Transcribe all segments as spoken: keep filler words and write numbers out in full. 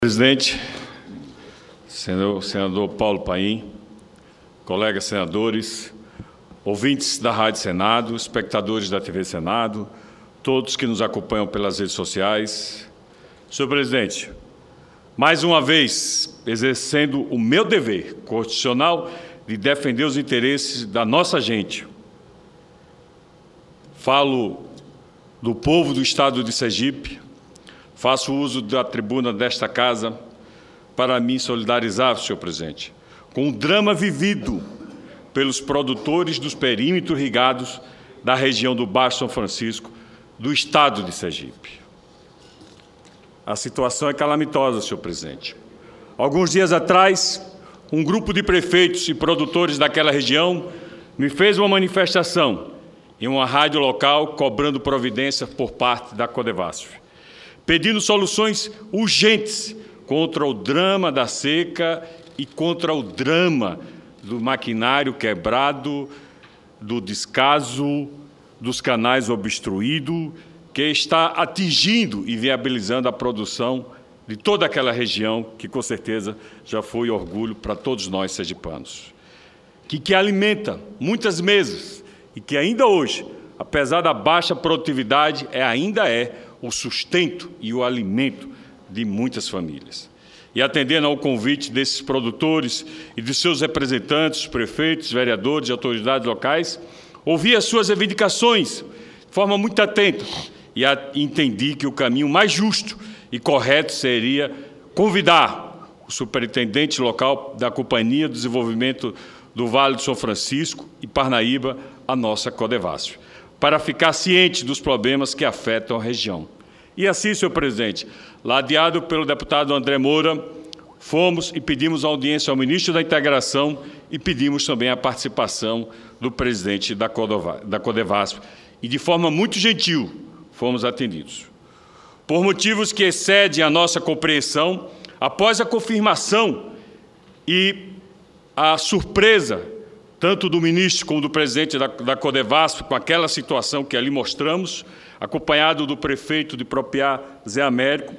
Presidente, senador, senador Paulo Paim, colegas senadores, ouvintes da Rádio Senado, espectadores da T V Senado, todos que nos acompanham pelas redes sociais. Senhor presidente, mais uma vez, exercendo o meu dever constitucional de defender os interesses da nossa gente, falo do povo do Estado de Sergipe. Faço uso da tribuna desta casa para me solidarizar, senhor presidente, com o drama vivido pelos produtores dos perímetros irrigados da região do Baixo São Francisco, do Estado de Sergipe. A situação é calamitosa, senhor presidente. Alguns dias atrás, um grupo de prefeitos e produtores daquela região me fez uma manifestação em uma rádio local cobrando providência por parte da Codevasf, pedindo soluções urgentes contra o drama da seca e contra o drama do maquinário quebrado, do descaso, dos canais obstruídos, que está atingindo e viabilizando a produção de toda aquela região, que com certeza já foi orgulho para todos nós sergipanos, que, que alimenta muitas mesas e que ainda hoje, apesar da baixa produtividade, é, ainda é o sustento e o alimento de muitas famílias. E atendendo ao convite desses produtores e de seus representantes, prefeitos, vereadores e autoridades locais, ouvi as suas reivindicações de forma muito atenta e entendi que o caminho mais justo e correto seria convidar o superintendente local da Companhia de Desenvolvimento do Vale do São Francisco e Parnaíba, a nossa Codevasf, para ficar ciente dos problemas que afetam a região. E assim, senhor presidente, ladeado pelo deputado André Moura, fomos e pedimos audiência ao ministro da Integração e pedimos também a participação do presidente da Codevasf. E, de forma muito gentil, fomos atendidos. Por motivos que excedem a nossa compreensão, após a confirmação e a surpresa tanto do ministro como do presidente da, da Codevasf, com aquela situação que ali mostramos, acompanhado do prefeito de Propiá, Zé Américo,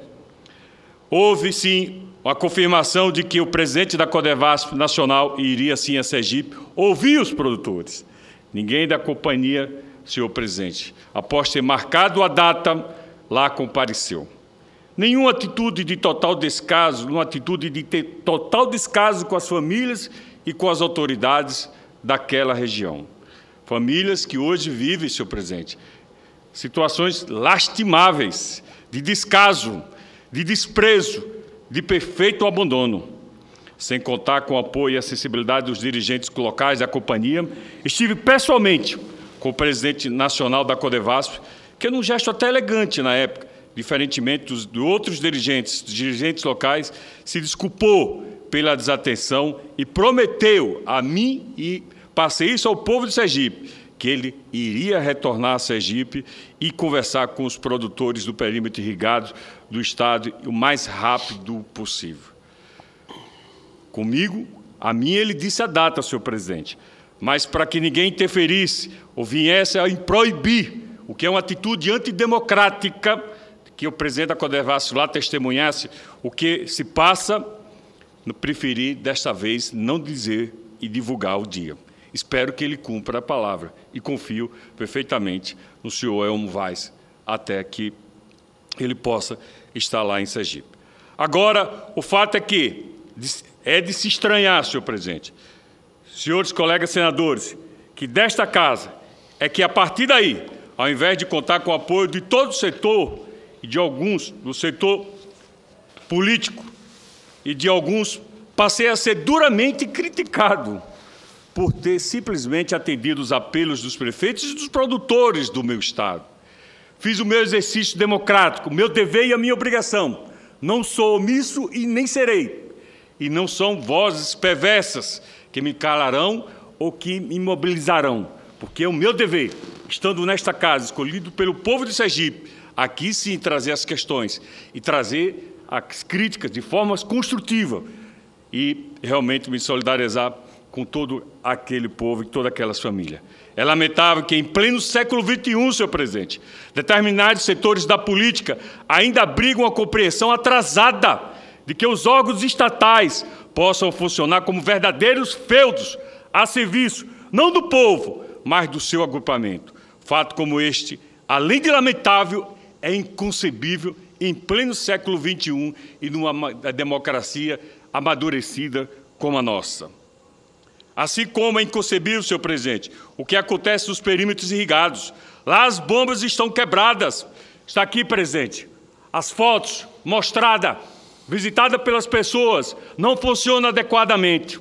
houve, sim, a confirmação de que o presidente da Codevasf Nacional iria, sim, a Sergipe, ouvir os produtores. Ninguém da companhia, senhor presidente, após ter marcado a data, lá compareceu. Nenhuma atitude de total descaso, uma atitude de ter total descaso com as famílias e com as autoridades daquela região. Famílias que hoje vivem, senhor presidente, situações lastimáveis, de descaso, de desprezo, de perfeito abandono. Sem contar com o apoio e a sensibilidade dos dirigentes locais da companhia, estive pessoalmente com o presidente nacional da Codevasf, que num gesto até elegante na época, diferentemente dos de outros dirigentes, dos dirigentes locais, se desculpou pela desatenção e prometeu a mim, e passei isso ao povo de Sergipe, que ele iria retornar a Sergipe e conversar com os produtores do perímetro irrigado do Estado o mais rápido possível. Comigo, a mim ele disse a data, senhor presidente, mas para que ninguém interferisse ou viesse a proibir, o que é uma atitude antidemocrática, que o presidente da Codevasf lá testemunhasse o que se passa, preferi, desta vez, não dizer e divulgar o dia. Espero que ele cumpra a palavra e confio perfeitamente no senhor Elmo Vaz, até que ele possa estar lá em Sergipe. Agora, o fato é que é de se estranhar, senhor presidente, senhores colegas senadores, que desta casa é que, a partir daí, ao invés de contar com o apoio de todo o setor e de alguns do setor político e de alguns, passei a ser duramente criticado por ter simplesmente atendido os apelos dos prefeitos e dos produtores do meu Estado. Fiz o meu exercício democrático, o meu dever e a minha obrigação. Não sou omisso e nem serei. E não são vozes perversas que me calarão ou que me imobilizarão, porque é o meu dever, estando nesta casa, escolhido pelo povo de Sergipe, aqui sim trazer as questões e trazer as críticas de forma construtiva e realmente me solidarizar com todo aquele povo e todas aquelas famílias. É lamentável que, em pleno século vinte e um, senhor presidente, determinados setores da política ainda abrigam a compreensão atrasada de que os órgãos estatais possam funcionar como verdadeiros feudos a serviço, não do povo, mas do seu agrupamento. Fato como este, além de lamentável, é inconcebível em pleno século vinte e um e numa democracia amadurecida como a nossa. Assim como é inconcebível, senhor presidente, o que acontece nos perímetros irrigados. Lá as bombas estão quebradas. Está aqui, presidente, as fotos mostradas, visitada pelas pessoas, não funciona adequadamente.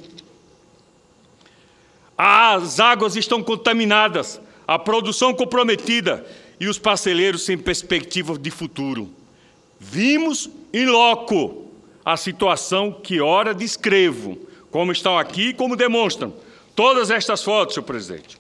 As águas estão contaminadas, a produção comprometida e os parceleiros sem perspectiva de futuro. Vimos em loco a situação que ora descrevo, como estão aqui e como demonstram todas estas fotos, senhor presidente.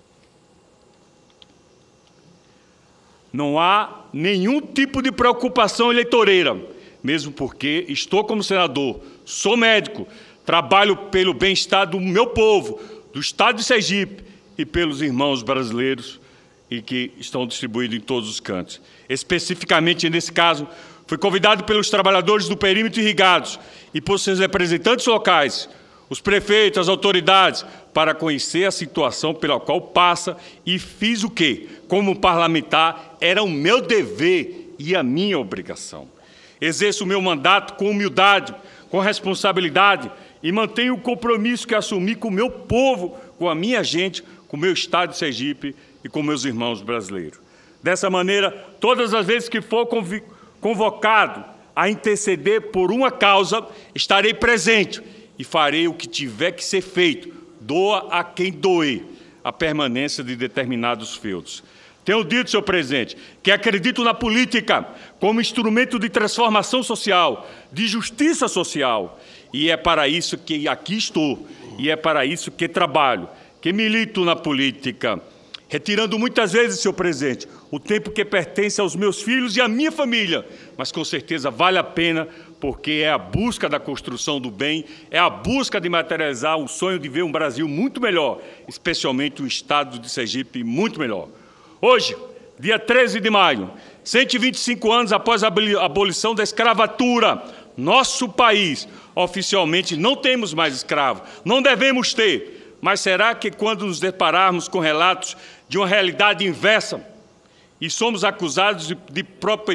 Não há nenhum tipo de preocupação eleitoreira, mesmo porque estou como senador, sou médico, trabalho pelo bem-estar do meu povo, do Estado de Sergipe e pelos irmãos brasileiros e que estão distribuídos em todos os cantos. Especificamente, nesse caso, fui convidado pelos trabalhadores do perímetro irrigados e por seus representantes locais, os prefeitos, as autoridades, para conhecer a situação pela qual passa e fiz o que, como parlamentar, era o meu dever e a minha obrigação. Exerço o meu mandato com humildade, com responsabilidade e mantenho o compromisso que assumi com o meu povo, com a minha gente, com o meu Estado de Sergipe e com meus irmãos brasileiros. Dessa maneira, todas as vezes que for convocado a interceder por uma causa, estarei presente e farei o que tiver que ser feito, doa a quem doer, a permanência de determinados feudos. Tenho dito, senhor presidente, que acredito na política como instrumento de transformação social, de justiça social, e é para isso que aqui estou, e é para isso que trabalho, que milito na política, retirando muitas vezes, senhor presidente, o tempo que pertence aos meus filhos e à minha família, mas com certeza vale a pena, porque é a busca da construção do bem, é a busca de materializar o sonho de ver um Brasil muito melhor, especialmente o Estado de Sergipe muito melhor. Hoje, dia treze de maio, cento e vinte e cinco anos após a abolição da escravatura, nosso país, oficialmente, não temos mais escravos, não devemos ter. Mas será que quando nos depararmos com relatos de uma realidade inversa e somos acusados de, de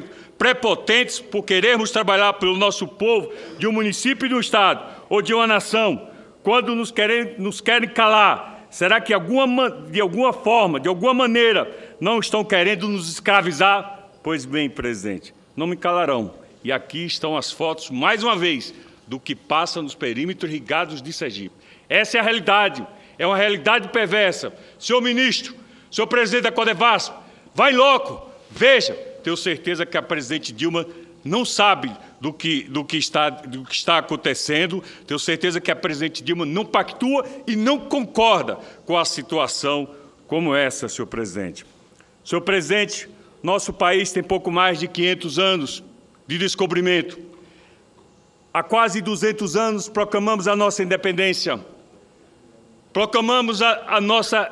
prepotentes por querermos trabalhar pelo nosso povo, de um município e de um estado, ou de uma nação, quando nos querem, nos querem calar, será que alguma, de alguma forma, de alguma maneira, não estão querendo nos escravizar? Pois bem, presidente, não me calarão. E aqui estão as fotos, mais uma vez, do que passa nos perímetros irrigados de Sergipe. Essa é a realidade, é uma realidade perversa. Senhor ministro, senhor presidente da Codevasp, vai logo, veja. Tenho certeza que a presidente Dilma não sabe do que, do que, está, do que está acontecendo. Tenho certeza que a presidente Dilma não pactua e não concorda com a situação como essa, senhor presidente. Senhor presidente, nosso país tem pouco mais de quinhentos anos de descobrimento. Há quase duzentos anos proclamamos a nossa independência. Proclamamos a, a nossa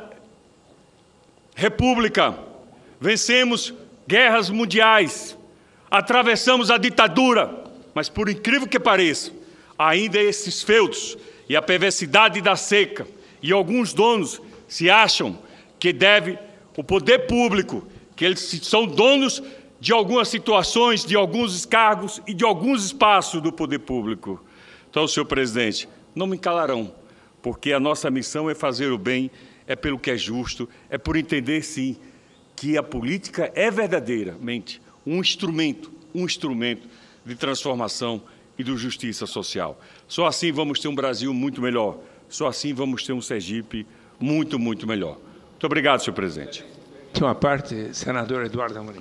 república. Vencemos guerras mundiais. Atravessamos a ditadura. Mas, por incrível que pareça, ainda esses feudos e a perversidade da seca e alguns donos se acham que deve o poder público, que eles são donos de algumas situações, de alguns cargos e de alguns espaços do poder público. Então, senhor presidente, não me calarão, porque a nossa missão é fazer o bem, é pelo que é justo, é por entender, sim, que a política é verdadeiramente um instrumento, um instrumento de transformação e de justiça social. Só assim vamos ter um Brasil muito melhor, só assim vamos ter um Sergipe muito, muito melhor. Muito obrigado, senhor presidente. Última parte, senador Eduardo Amorim.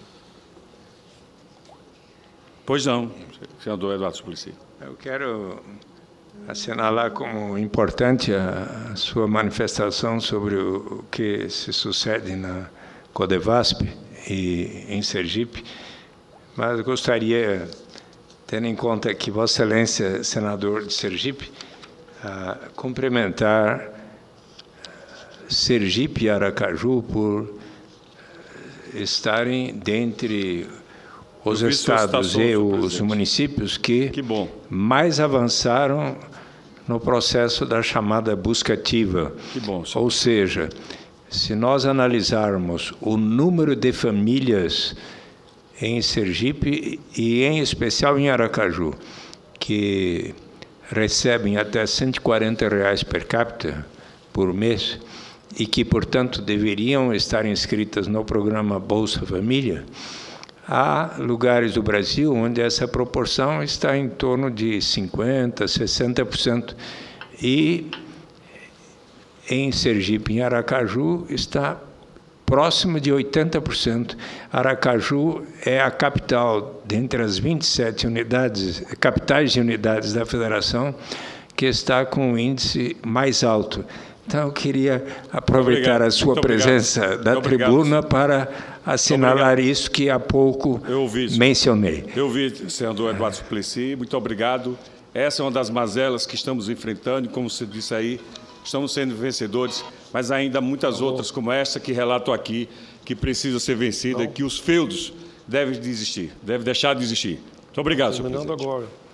Pois não, senador Eduardo Suplicy. Eu quero assinalar como importante a, a sua manifestação sobre o, o que se sucede na Codevasp e em Sergipe, mas gostaria, tendo em conta que Vossa Excelência, senador de Sergipe, a cumprimentar Sergipe e Aracaju por estarem dentre os estados e os municípios que, que bom. mais avançaram no processo da chamada busca ativa. Que bom, senhor. Ou seja, se nós analisarmos o número de famílias em Sergipe e, em especial, em Aracaju, que recebem até cento e quarenta reais per capita por mês e que, portanto, deveriam estar inscritas no programa Bolsa Família, há lugares do Brasil onde essa proporção está em torno de cinquenta por cento, sessenta por cento. E em Sergipe, em Aracaju, está próximo de oitenta por cento. Aracaju é a capital, dentre as vinte e sete unidades, capitais de unidades da Federação, que está com o índice mais alto. Então, eu queria aproveitar a sua presença da tribuna para assinalar isso que há pouco eu ouvi, mencionei. Eu ouvi, senador Eduardo Suplicy, muito obrigado. Essa é uma das mazelas que estamos enfrentando, e, como você disse aí, estamos sendo vencedores, mas ainda há muitas outras, como essa que relato aqui, que precisam ser vencidas, que os feudos devem desistir, devem deixar de existir. Muito obrigado, senhor presidente. Terminando agora.